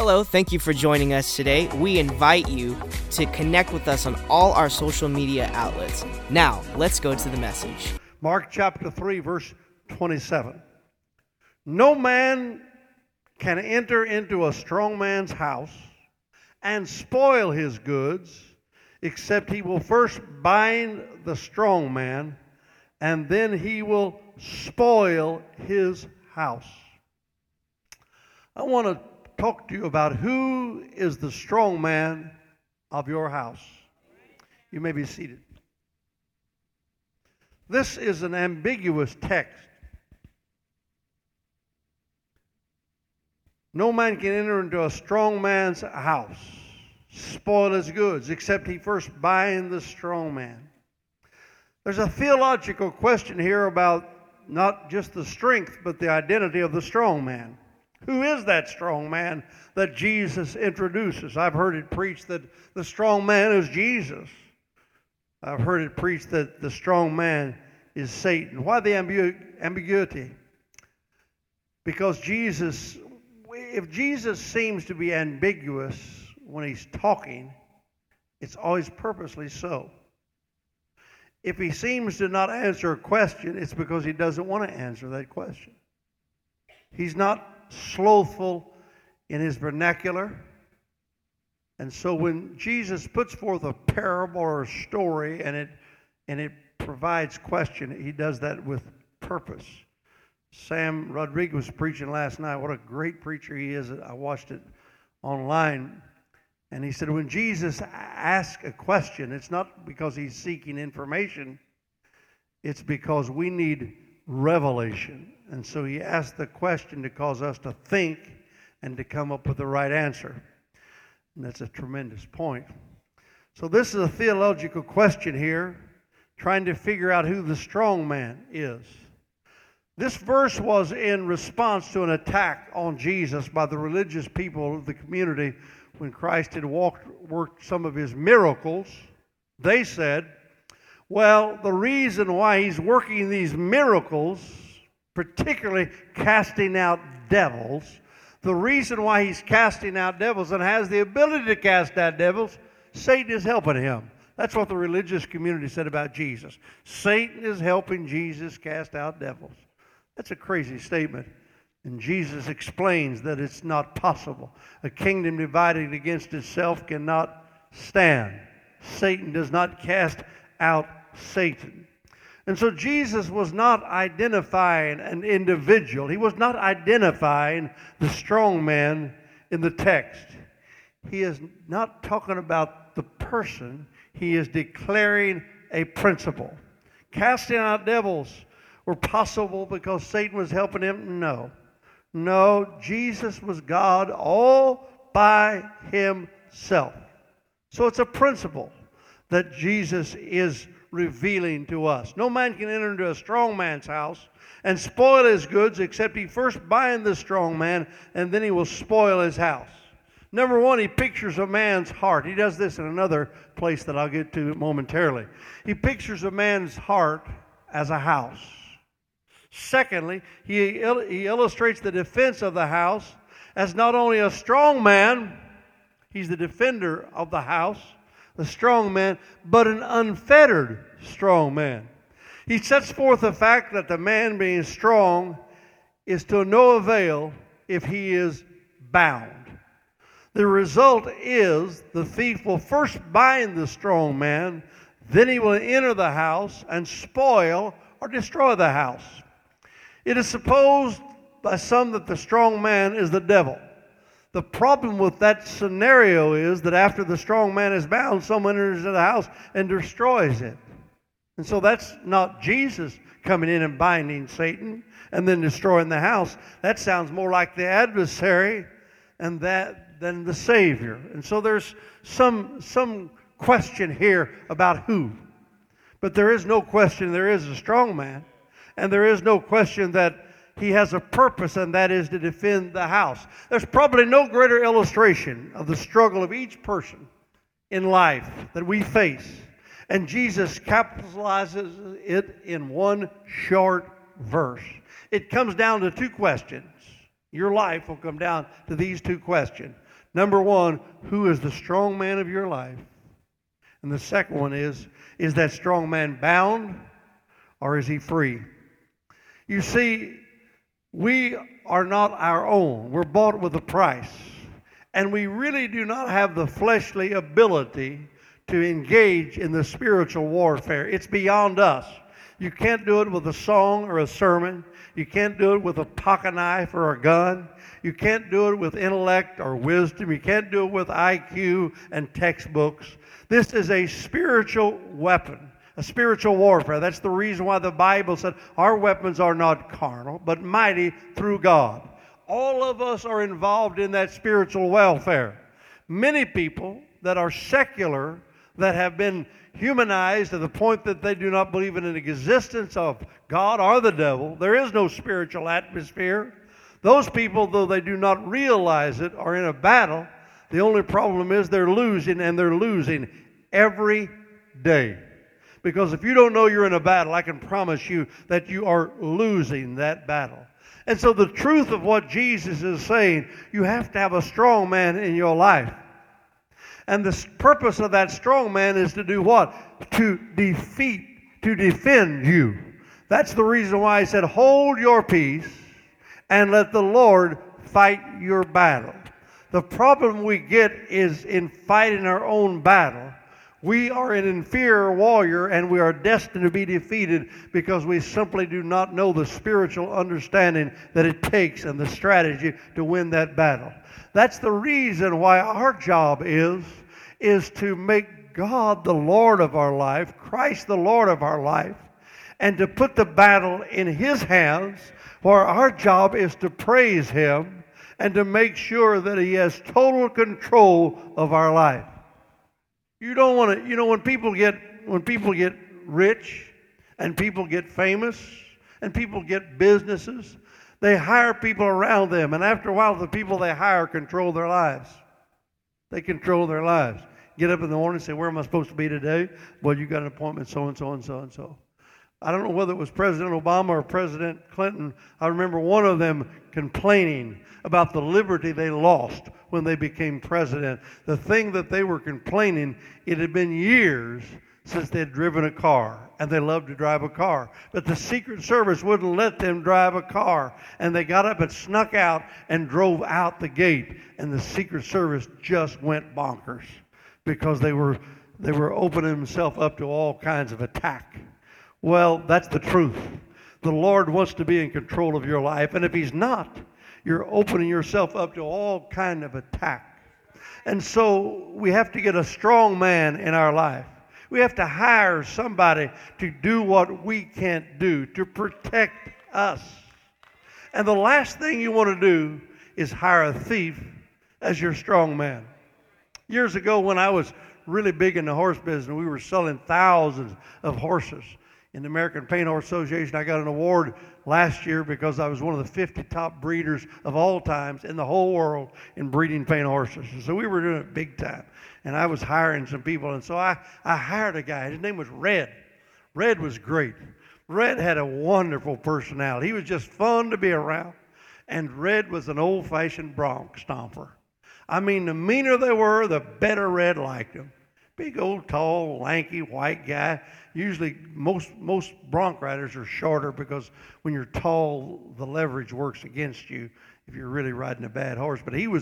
Hello, thank you for joining us today. We invite you to connect with us on all our social media outlets. Now, let's go to the message. Mark chapter 3, verse 27. No man can enter into a strong man's house and spoil his goods, except he will first bind the strong man, and then he will spoil his house. I want to talk to you about who is the strong man of your house. You may be seated. This is an ambiguous text. No man can enter into a strong man's house, spoil his goods, except he first bind the strong man. There's a theological question here about not just the strength, but the identity of the strong man. Who is that strong man that Jesus introduces? I've heard it preached that the strong man is Jesus. I've heard it preached that the strong man is Satan. Why the ambiguity? Because if Jesus seems to be ambiguous when he's talking, it's always purposely so. If he seems to not answer a question, it's because he doesn't want to answer that question. He's not slothful in his vernacular. And so when Jesus puts forth a parable or a story and it provides question, he does that with purpose. Sam Rodriguez was preaching last night. What a great preacher he is. I watched it online. And he said when Jesus asks a question, it's not because he's seeking information. It's because we need revelation. And so he asked the question to cause us to think and to come up with the right answer. And that's a tremendous point. So this is a theological question here, trying to figure out who the strong man is. This verse was in response to an attack on Jesus by the religious people of the community when Christ had worked some of his miracles. They said, well, the reason why he's working these miracles, particularly casting out devils, the reason why he's casting out devils and has the ability to cast out devils, Satan is helping him. That's what the religious community said about Jesus. Satan is helping Jesus cast out devils. That's a crazy statement. And Jesus explains that it's not possible. A kingdom divided against itself cannot stand. Satan does not cast out Satan. And so Jesus was not identifying an individual. He was not identifying the strong man in the text. He is not talking about the person. He is declaring a principle. Casting out devils were possible because Satan was helping him? No, Jesus was God all by himself. So it's a principle that Jesus is revealing to us. No man can enter into a strong man's house and spoil his goods except he first bind the strong man, and then he will spoil his house. Number one, he pictures a man's heart. He does this in another place that I'll get to momentarily. He pictures a man's heart as a house. Secondly, he illustrates the defense of the house as not only a strong man, he's the defender of the house, the strong man, but an unfettered strong man. He sets forth the fact that the man being strong is to no avail if he is bound. The result is the thief will first bind the strong man, then he will enter the house and spoil or destroy the house. It is supposed by some that the strong man is the devil. The problem with that scenario is that after the strong man is bound, someone enters into the house and destroys it. And so that's not Jesus coming in and binding Satan and then destroying the house. That sounds more like the adversary than the Savior. And so there's some question here about who. But there is no question there is a strong man. And there is no question that he has a purpose, and that is to defend the house. There's probably no greater illustration of the struggle of each person in life that we face. And Jesus capitalizes it in one short verse. It comes down to two questions. Your life will come down to these two questions. Number one, who is the strong man of your life? And the second one is that strong man bound or is he free? You see, we are not our own. We're bought with a price. And we really do not have the fleshly ability to engage in the spiritual warfare. It's beyond us. You can't do it with a song or a sermon. You can't do it with a pocket knife or a gun. You can't do it with intellect or wisdom. You can't do it with IQ and textbooks. This is a spiritual weapon, a spiritual warfare. That's the reason why the Bible said our weapons are not carnal, but mighty through God. All of us are involved in that spiritual warfare. Many people that are secular, that have been humanized to the point that they do not believe in an existence of God or the devil. There is no spiritual atmosphere. Those people, though they do not realize it, are in a battle. The only problem is they're losing, and they're losing every day. Because if you don't know you're in a battle, I can promise you that you are losing that battle. And so the truth of what Jesus is saying, you have to have a strong man in your life. And the purpose of that strong man is to do what? To defend you. That's the reason why he said, hold your peace and let the Lord fight your battle. The problem we get is in fighting our own battle. We are an inferior warrior, and we are destined to be defeated because we simply do not know the spiritual understanding that it takes and the strategy to win that battle. That's the reason why our job is to make God the Lord of our life, Christ the Lord of our life, and to put the battle in His hands, where our job is to praise Him and to make sure that He has total control of our life. You don't want to, when people get rich and people get famous and people get businesses, they hire people around them, and after a while the people they hire control their lives. They control their lives. Get up in the morning and say, where am I supposed to be today? Well, you got an appointment so-and-so and so-and-so. I don't know whether it was President Obama or President Clinton. I remember one of them complaining about the liberty they lost when they became president. The thing that they were complaining, it had been years since they had driven a car, and they loved to drive a car. But the Secret Service wouldn't let them drive a car, and they got up and snuck out and drove out the gate, and the Secret Service just went bonkers because they were opening themselves up to all kinds of attack. Well, that's the truth. The Lord wants to be in control of your life, and if He's not, you're opening yourself up to all kind of attack. And so we have to get a strong man in our life. We have to hire somebody to do what we can't do, to protect us. And the last thing you want to do is hire a thief as your strong man. Years ago, when I was really big in the horse business, we were selling thousands of horses. In the American Paint Horse Association, I got an award last year because I was one of the 50 top breeders of all times in the whole world in breeding paint horses. And so we were doing it big time. And I was hiring some people. And so I hired a guy. His name was Red. Red was great. Red had a wonderful personality. He was just fun to be around. And Red was an old-fashioned bronc stomper. I mean, the meaner they were, the better Red liked them. Big old, tall, lanky, white guy. Usually, most bronc riders are shorter because when you're tall, the leverage works against you if you're really riding a bad horse. But he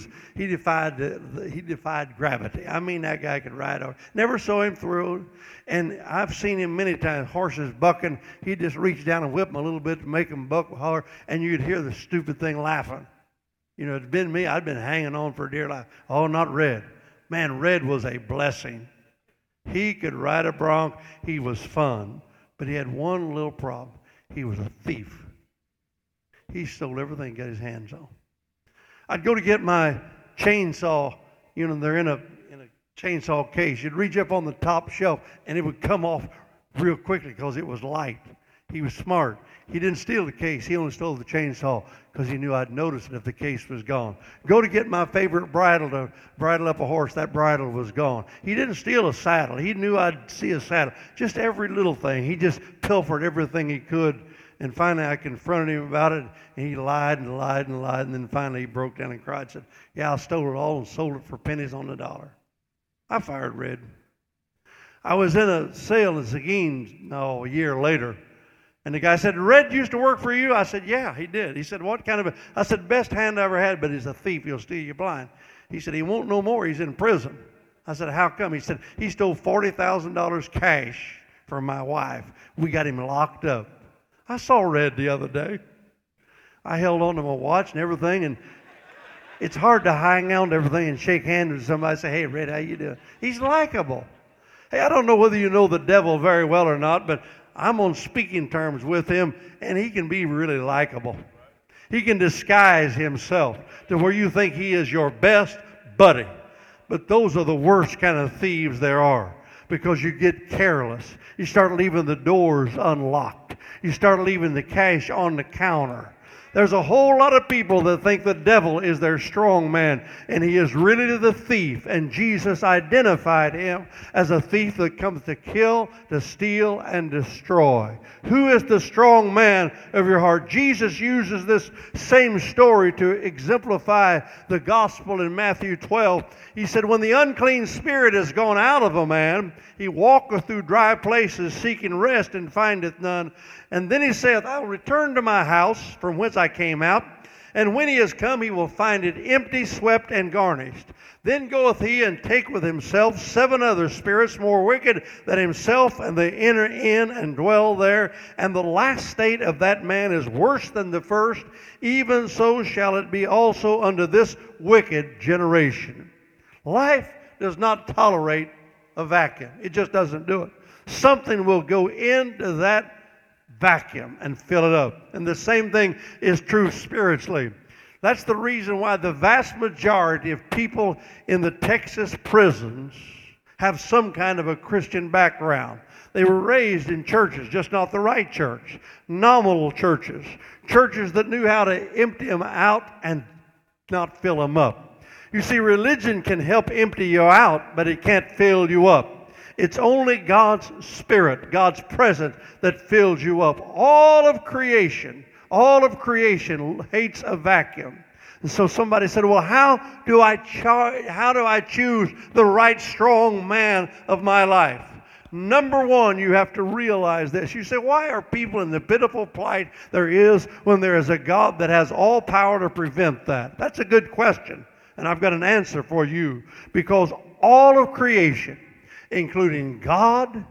defied gravity. I mean, that guy could ride. Never saw him through. And I've seen him many times, horses bucking. He'd just reach down and whip them a little bit to make them buck holler, and you'd hear the stupid thing laughing. You know, it'd been me. I'd been hanging on for dear life. Oh, not Red. Man, Red was a blessing. He could ride a bronc. He was fun. But he had one little problem. He was a thief. He stole everything he got his hands on. I'd go to get my chainsaw. You know, they're in a chainsaw case. You'd reach up on the top shelf, and it would come off real quickly because it was light. He was smart. He didn't steal the case. He only stole the chainsaw because he knew I'd notice it if the case was gone. Go to get my favorite bridle to bridle up a horse. That bridle was gone. He didn't steal a saddle. He knew I'd see a saddle. Just every little thing. He just pilfered everything he could. And finally I confronted him about it, and he lied and lied and lied, and then finally he broke down and cried and said, yeah, I stole it all and sold it for pennies on the dollar. I fired Red. I was in a sale in Seguin, a year later, and the guy said, Red used to work for you? I said, yeah, he did. He said, what kind of I said, best hand I ever had, but he's a thief. He'll steal you blind. He said, he won't no more. He's in prison. I said, how come? He said, he stole $40,000 cash from my wife. We got him locked up. I saw Red the other day. I held on to my watch and everything, and it's hard to hang on to everything and shake hands with somebody and say, hey, Red, how you doing? He's likable. Hey, I don't know whether you know the devil very well or not, but I'm on speaking terms with him, and he can be really likable. He can disguise himself to where you think he is your best buddy. But those are the worst kind of thieves there are, because you get careless. You start leaving the doors unlocked. You start leaving the cash on the counter. There's a whole lot of people that think the devil is their strong man, and he is really the thief. And Jesus identified him as a thief that comes to kill, to steal, and destroy. Who is the strong man of your heart? Jesus uses this same story to exemplify the gospel in Matthew 12. He said, when the unclean spirit is gone out of a man, he walketh through dry places seeking rest and findeth none. And then he saith, I will return to my house from whence I came out. And when he is come, he will find it empty, swept, and garnished. Then goeth he and take with himself 7 other spirits more wicked than himself, and they enter in and dwell there. And the last state of that man is worse than the first. Even so shall it be also unto this wicked generation. Life does not tolerate a vacuum. It just doesn't do it. Something will go into that vacuum and fill it up. And the same thing is true spiritually. That's the reason why the vast majority of people in the Texas prisons have some kind of a Christian background. They were raised in churches, just not the right church. Nominal churches. Churches that knew how to empty them out and not fill them up. You see, religion can help empty you out, but it can't fill you up. It's only God's Spirit, God's presence that fills you up. All of creation hates a vacuum. And so somebody said, well, how do I choose the right strong man of my life? Number one, you have to realize this. You say, why are people in the pitiful plight there is when there is a God that has all power to prevent that? That's a good question, and I've got an answer for you. Because all of creation, including God,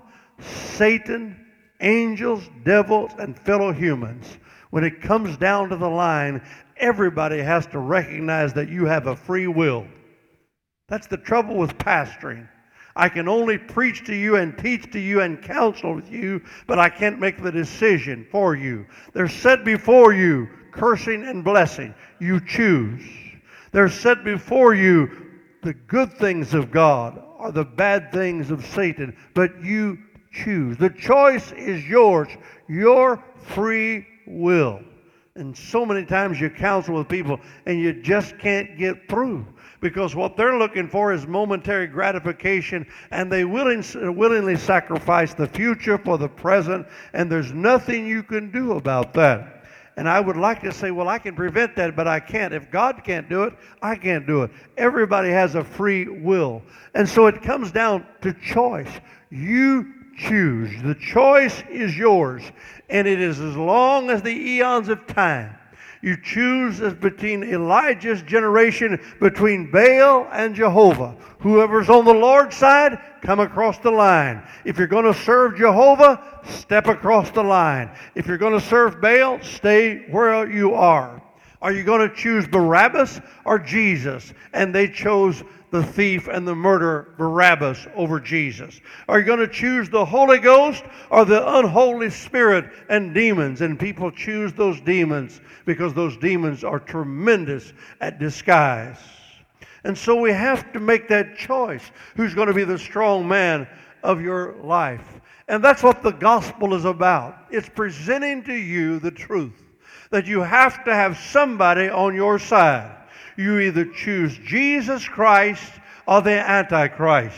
Satan, angels, devils, and fellow humans, when it comes down to the line, everybody has to recognize that you have a free will. That's the trouble with pastoring. I can only preach to you and teach to you and counsel with you, but I can't make the decision for you. There's set before you cursing and blessing. You choose. There's set before you the good things of God or the bad things of Satan, but you choose. The choice is yours, your free will. And so many times you counsel with people and you just can't get through, because what they're looking for is momentary gratification, and they willingly sacrifice the future for the present, and there's nothing you can do about that. And I would like to say, well, I can prevent that, but I can't. If God can't do it, I can't do it. Everybody has a free will. And so it comes down to choice. You choose. The choice is yours. And it is as long as the eons of time. You choose as between Elijah's generation, between Baal and Jehovah. Whoever's on the Lord's side, come across the line. If you're going to serve Jehovah, step across the line. If you're going to serve Baal, stay where you are. Are you going to choose Barabbas or Jesus? And they chose the thief and the murderer Barabbas over Jesus. Are you going to choose the Holy Ghost or the unholy spirit and demons? And people choose those demons because those demons are tremendous at disguise. And so we have to make that choice. Who's going to be the strong man of your life? And that's what the gospel is about. It's presenting to you the truth that you have to have somebody on your side. You either choose Jesus Christ or the Antichrist.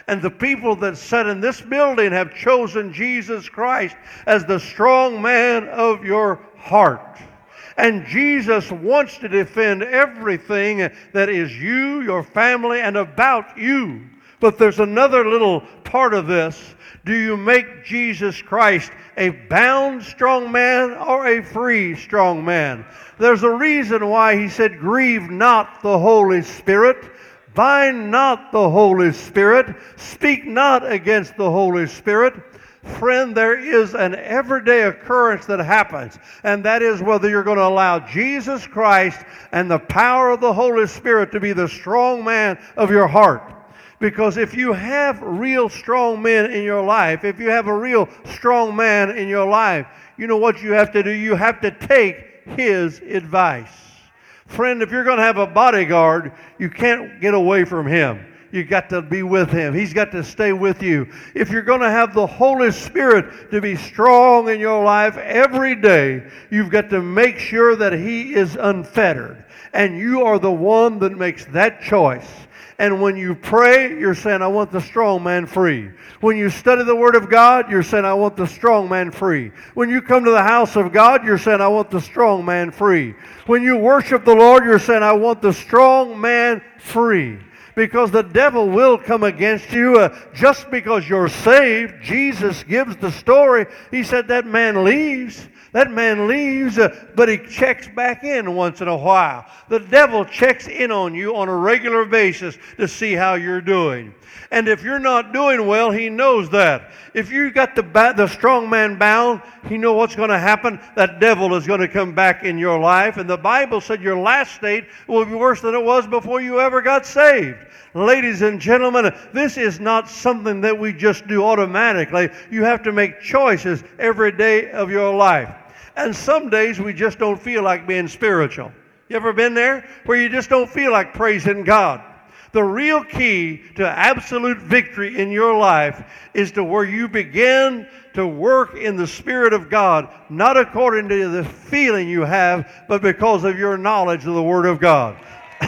And the people that sat in this building have chosen Jesus Christ as the strong man of your heart. And Jesus wants to defend everything that is you, your family, and about you. But there's another little part of this. Do you make Jesus Christ a bound strong man or a free strong man? There's a reason why he said, grieve not the Holy Spirit. Bind not the Holy Spirit. Speak not against the Holy Spirit. Friend, there is an everyday occurrence that happens, and that is whether you're going to allow Jesus Christ and the power of the Holy Spirit to be the strong man of your heart. Because if you have real strong men in your life, if you have a real strong man in your life, you know what you have to do? You have to take his advice. Friend, if you're going to have a bodyguard, you can't get away from him. You got to be with him. He's got to stay with you. If you're going to have the Holy Spirit to be strong in your life every day, you've got to make sure that he is unfettered. And you are the one that makes that choice. And when you pray, you're saying, I want the strong man free. When you study the Word of God, you're saying, I want the strong man free. When you come to the house of God, you're saying, I want the strong man free. When you worship the Lord, you're saying, I want the strong man free. Because the devil will come against you just because you're saved. Jesus gives the story. He said that man leaves. That man leaves, but he checks back in once in a while. The devil checks in on you on a regular basis to see how you're doing. And if you're not doing well, he knows that. If you got the strong man bound, he knows what's going to happen. That devil is going to come back in your life. And the Bible said your last state will be worse than it was before you ever got saved. Ladies and gentlemen, this is not something that we just do automatically. You have to make choices every day of your life. And some days we just don't feel like being spiritual. You ever been there? Where you just don't feel like praising God. The real key to absolute victory in your life is to where you begin to work in the Spirit of God, not according to the feeling you have, but because of your knowledge of the Word of God.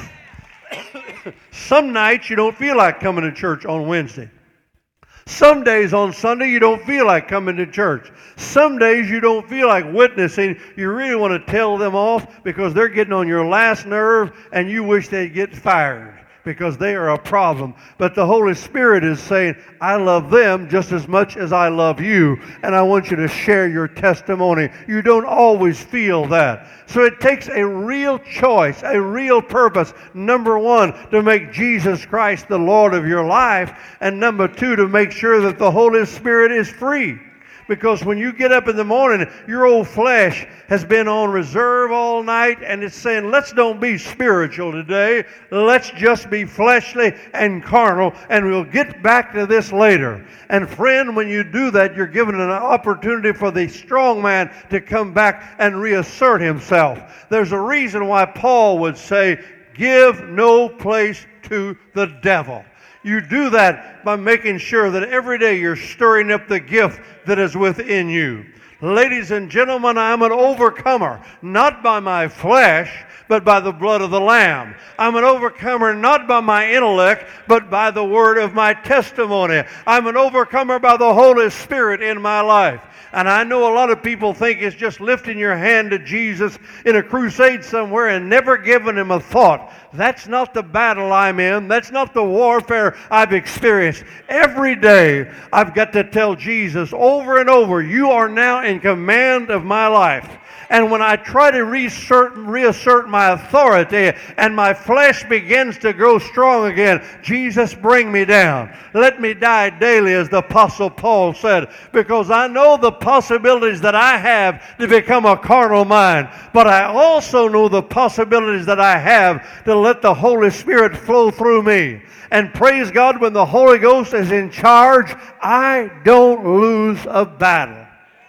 Some nights you don't feel like coming to church on Wednesday. Some days on Sunday you don't feel like coming to church. Some days you don't feel like witnessing. You really want to tell them off because they're getting on your last nerve and you wish they'd get fired because they are a problem. But the Holy Spirit is saying, I love them just as much as I love you, and I want you to share your testimony. You don't always feel that. So it takes a real choice, a real purpose. Number one, to make Jesus Christ the Lord of your life, and number two, to make sure that the Holy Spirit is free. Because when you get up in the morning, your old flesh has been on reserve all night, and it's saying, let's don't be spiritual today. Let's just be fleshly and carnal, and we'll get back to this later. And friend, when you do that, you're given an opportunity for the strong man to come back and reassert himself. There's a reason why Paul would say, give no place to the devil. You do that by making sure that every day you're stirring up the gift that is within you. Ladies and gentlemen, I'm an overcomer, not by my flesh, but by the blood of the Lamb. I'm an overcomer not by my intellect, but by the word of my testimony. I'm an overcomer by the Holy Spirit in my life. And I know a lot of people think it's just lifting your hand to Jesus in a crusade somewhere and never giving him a thought. That's not the battle I'm in. That's not the warfare I've experienced. Every day I've got to tell Jesus over and over, you are now in command of my life. And when I try to reassert my authority and my flesh begins to grow strong again, Jesus, bring me down. Let me die daily, as the Apostle Paul said, because I know the possibilities that I have to become a carnal mind, but I also know the possibilities that I have to let the Holy Spirit flow through me. And praise God, when the Holy Ghost is in charge, I don't lose a battle.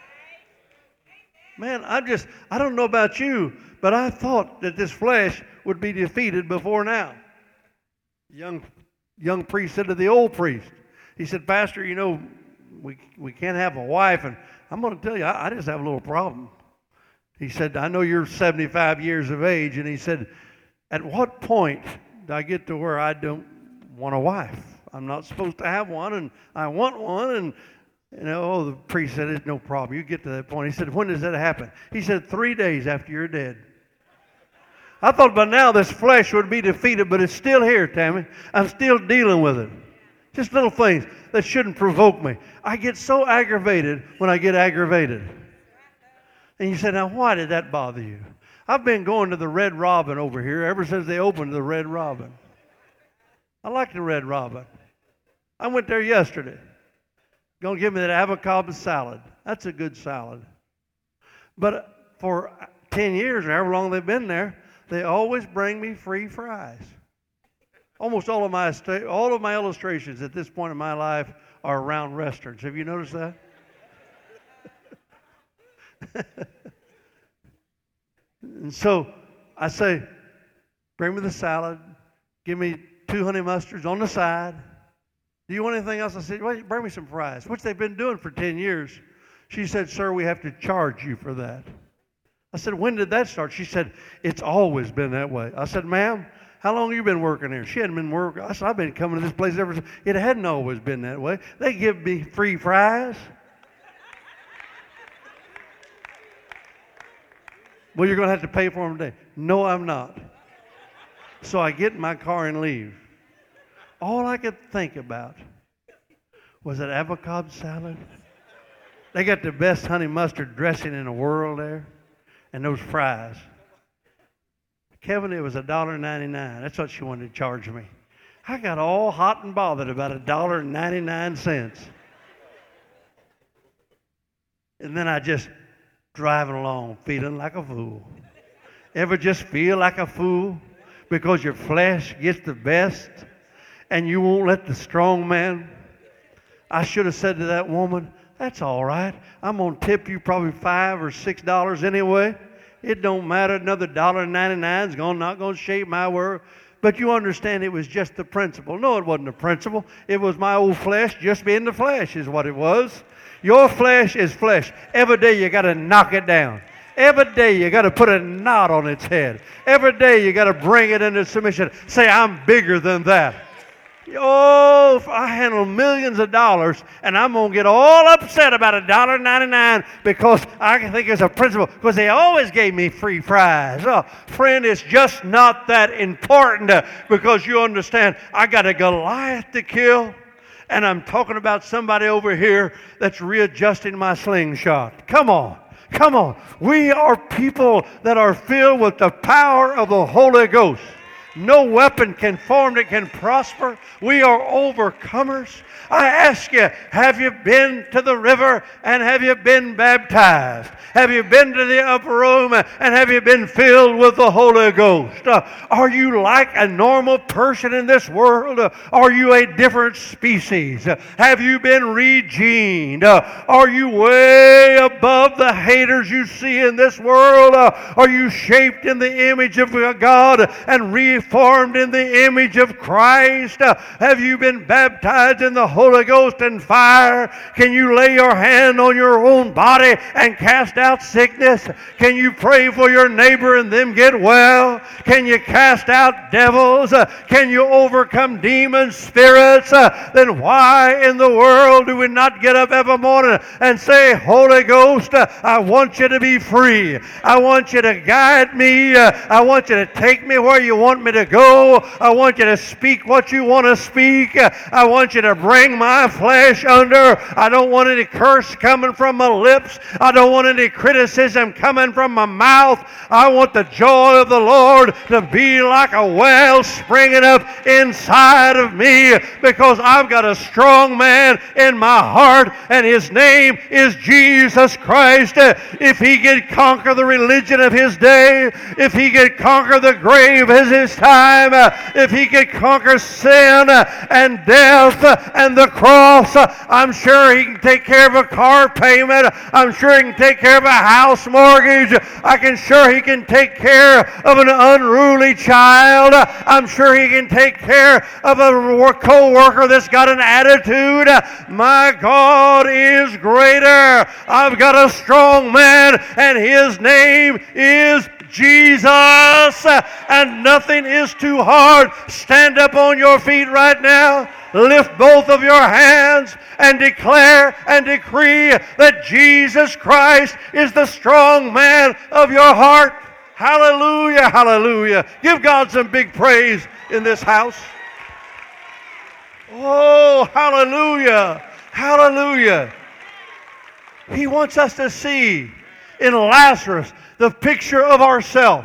Man, I don't know about you, but I thought that this flesh would be defeated before now. Young priest said to the old priest, he said, Pastor, you know, we can't have a wife, and I'm going to tell you, I just have a little problem. He said, I know you're 75 years of age, and he said, at what point do I get to where I don't want a wife? I'm not supposed to have one, and I want one. And the priest said, it's no problem. You get to that point. He said, when does that happen? He said, 3 days after you're dead. I thought by now this flesh would be defeated, but it's still here, Tammy. I'm still dealing with it. Just little things that shouldn't provoke me. I get so aggravated when I get aggravated. And you say, now why did that bother you? I've been going to the Red Robin over here ever since they opened the Red Robin. I like the Red Robin. I went there yesterday. Going to give me that avocado salad. That's a good salad. But for 10 years or however long they've been there, they always bring me free fries. Almost all of my illustrations at this point in my life are around restaurants. Have you noticed that? And so I say, bring me the salad. Give me 2 honey mustards on the side. Do you want anything else? I said, well, bring me some fries, which they've been doing for 10 years. She said, sir, we have to charge you for that. I said, when did that start? She said, it's always been that way. I said, ma'am, how long have you been working here? She hadn't been working. I said, I've been coming to this place ever since. It hadn't always been that way. They give me free fries. Well, you're going to have to pay for them today. No, I'm not. So I get in my car and leave. All I could think about was that avocado salad. They got the best honey mustard dressing in the world there. And those fries. Kevin, it was $1.99. That's what she wanted to charge me. I got all hot and bothered about $1.99. And then I just driving along feeling like a fool. Ever just feel like a fool because your flesh gets the best and you won't let the strong man? I should have said to that woman, that's all right. I'm going to tip you probably $5 or $6 anyway. It don't matter. Another $1.99 is not going to shape my world. But you understand it was just the principle. No, it wasn't the principle. It was my old flesh just being the flesh is what it was. Your flesh is flesh. Every day you got to knock it down. Every day you got to put a knot on its head. Every day you got to bring it into submission. Say, I'm bigger than that. Oh, if I handle millions of dollars and I'm going to get all upset about $1.99 because I think it's a principle, because they always gave me free fries. Oh, friend, it's just not that important because you understand I got a Goliath to kill, and I'm talking about somebody over here that's readjusting my slingshot. Come on. Come on. We are people that are filled with the power of the Holy Ghost. No weapon can form that can prosper. We are overcomers. I ask you, have you been to the river and have you been baptized? Have you been to the upper room and have you been filled with the Holy Ghost? Are you like a normal person in this world? Are you a different species? Have you been regened? Are you way above the haters you see in this world? Are you shaped in the image of God and reformed in the image of Christ? Have you been baptized in the Holy Ghost and fire? Can you lay your hand on your own body and cast out sickness? Can you pray for your neighbor and them get well? Can you cast out devils? Can you overcome demon spirits? Then why in the world do we not get up every morning and say, Holy Ghost, I want you to be free. I want you to guide me. I want you to take me where you want me to go. I want you to speak what you want to speak. I want you to bring my flesh under. I don't want any curse coming from my lips. I don't want any criticism coming from my mouth. I want the joy of the Lord to be like a well springing up inside of me, because I've got a strong man in my heart, and his name is Jesus Christ. If he could conquer the religion of his day, if he could conquer the grave as his time, if he could conquer sin and death and the cross, I'm sure he can take care of a car payment. I'm sure he can take care of a house mortgage. I can sure he can take care of an unruly child. I'm sure he can take care of a co-worker that's got an attitude. My God is greater. I've got a strong man, and his name is Jesus, and nothing is too hard. Stand up on your feet right now. lift both of your hands and declare and decree that Jesus Christ is the strong man of your heart. Hallelujah, hallelujah. Give God some big praise in this house. Oh, hallelujah, hallelujah. He wants us to see in Lazarus the picture of ourselves.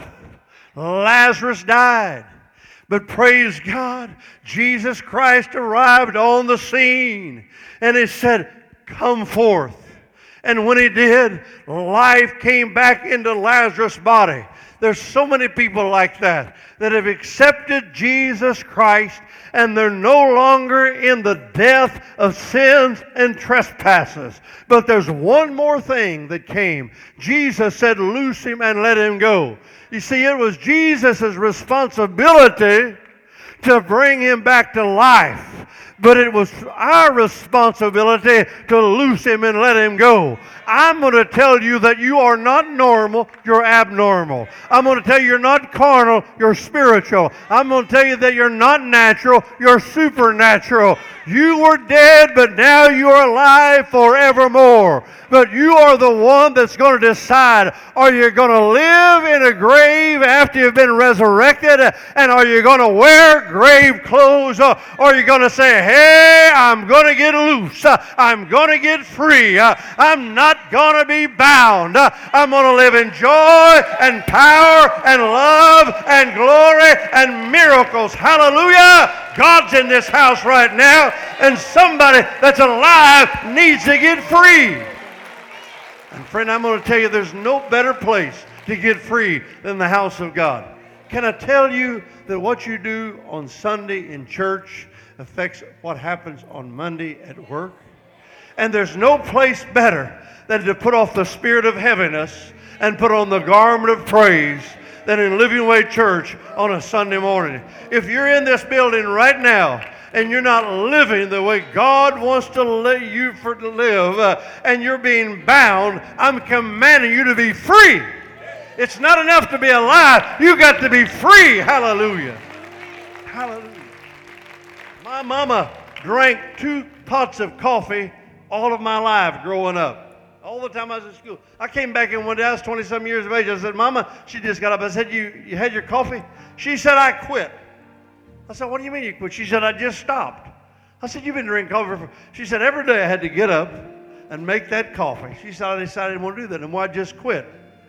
Lazarus died. But praise God, Jesus Christ arrived on the scene. And He said, come forth. And when He did, life came back into Lazarus' body. There's so many people like that have accepted Jesus Christ, and they're no longer in the death of sins and trespasses. But there's one more thing that came. Jesus said, loose him and let him go. You see, it was Jesus' responsibility to bring him back to life. But it was our responsibility to loose him and let him go. I'm going to tell you that you are not normal, you're abnormal. I'm going to tell you you're not carnal, you're spiritual. I'm going to tell you that you're not natural, you're supernatural. You were dead, but now you are alive forevermore. But you are the one that's going to decide, are you going to live in a grave after you've been resurrected? And are you going to wear grave clothes? Or are you going to say, hey, I'm going to get loose. I'm going to get free. I'm not going to be bound. I'm going to live in joy and power and love and glory and miracles. Hallelujah. God's in this house right now, and somebody that's alive needs to get free. And friend, I'm going to tell you there's no better place to get free than the house of God. Can I tell you that what you do on Sunday in church affects what happens on Monday at work? And there's no place better than to put off the spirit of heaviness and put on the garment of praise than in Living Way Church on a Sunday morning. If you're in this building right now and you're not living the way God wants to let you to live, and you're being bound, I'm commanding you to be free. It's not enough to be alive. You got to be free. Hallelujah. Hallelujah. My mama drank 2 pots of coffee all of my life growing up. All the time I was in school. I came back in one day, I was 20-some years of age. I said, Mama, she just got up. I said, you had your coffee? She said, I quit. I said, what do you mean you quit? She said, I just stopped. I said, you've been drinking coffee. She said, every day I had to get up and make that coffee. She said, I decided I didn't want to do that anymore. I just quit.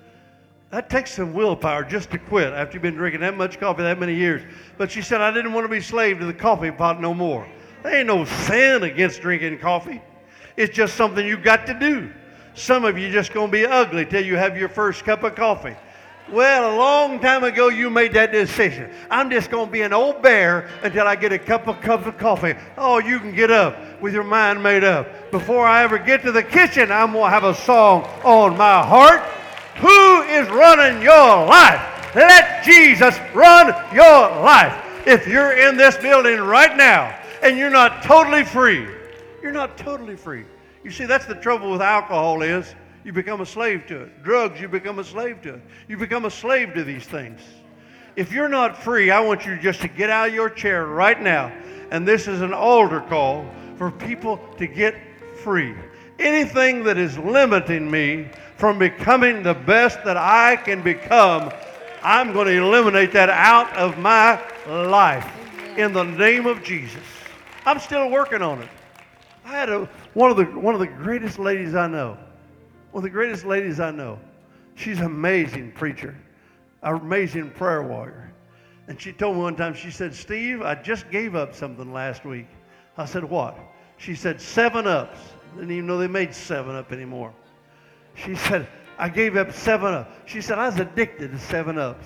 That takes some willpower just to quit after you've been drinking that much coffee that many years. But she said, I didn't want to be slave to the coffee pot no more. There ain't no sin against drinking coffee. It's just something you got to do. Some of you just going to be ugly till you have your first cup of coffee. Well, a long time ago you made that decision. I'm just going to be an old bear until I get a cup of coffee. Oh, you can get up with your mind made up. Before I ever get to the kitchen, I'm going to have a song on my heart. Who is running your life? Let Jesus run your life. If you're in this building right now and you're not totally free, you're not totally free. You see, that's the trouble with alcohol is you become a slave to it. Drugs, you become a slave to it. You become a slave to these things. If you're not free, I want you just to get out of your chair right now. And this is an altar call for people to get free. Anything that is limiting me from becoming the best that I can become, I'm going to eliminate that out of my life in the name of Jesus. I'm still working on it. I had one of the greatest ladies I know. One of the greatest ladies I know. She's an amazing preacher, an amazing prayer warrior. And she told me one time, she said, Steve, I just gave up something last week. I said, what? She said, 7-Ups. Didn't even know they made 7-Up anymore. She said, I gave up 7-Up. She said, I was addicted to 7-Ups.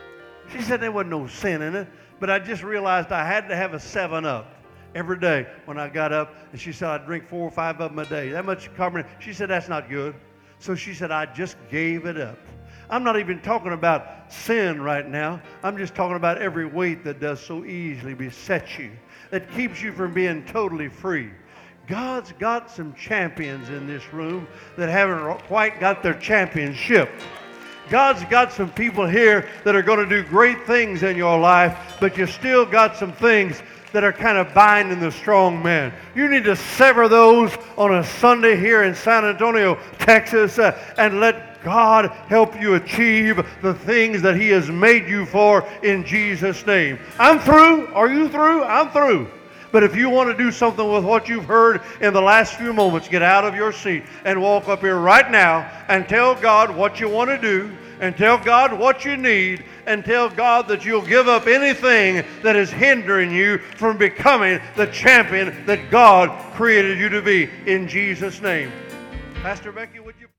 She said there wasn't no sin in it, but I just realized I had to have a 7-Up every day when I got up. And she said, I'd drink 4 or 5 of them a day. That much carbonate. She said, that's not good. So she said, I just gave it up. I'm not even talking about sin right now. I'm just talking about every weight that does so easily beset you, that keeps you from being totally free. God's got some champions in this room that haven't quite got their championship. God's got some people here that are going to do great things in your life, but you still got some things that are kind of binding the strong man. You need to sever those on a Sunday here in San Antonio, Texas, and let God help you achieve the things that He has made you for in Jesus' name. I'm through. Are you through? I'm through. But if you want to do something with what you've heard in the last few moments, get out of your seat and walk up here right now and tell God what you want to do, and tell God what you need, and tell God that you'll give up anything that is hindering you from becoming the champion that God created you to be in Jesus' name. Pastor Becky, would you